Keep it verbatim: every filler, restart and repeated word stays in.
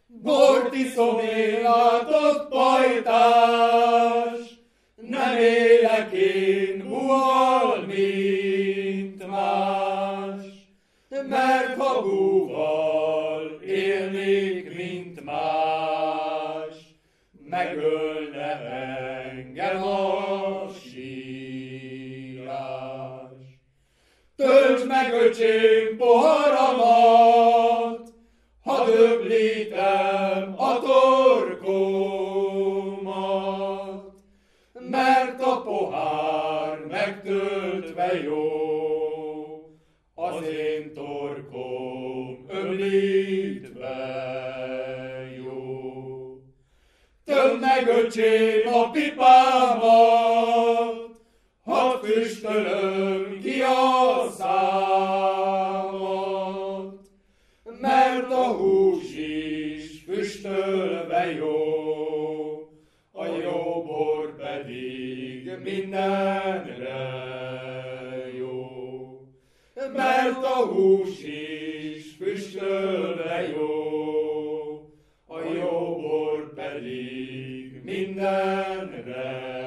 Bort iszom én, látott pajtás, nem élek én búval, mint más. Mert ha búval élnék, mint más, megölne engem a sírás. Töltsd meg, öcsém, poharamat, hadd öblítem a torkomat, mert a pohár megtöltve jó, az én torkom öblítve jó. Töld meg, öcsém, a pipámat, hadd füstölöm ki a számat, mert a hús is füstölve jó, a jó bor pedig mindenre jó. Mert a hús is füstölve jó, a jó bor pedig mindenre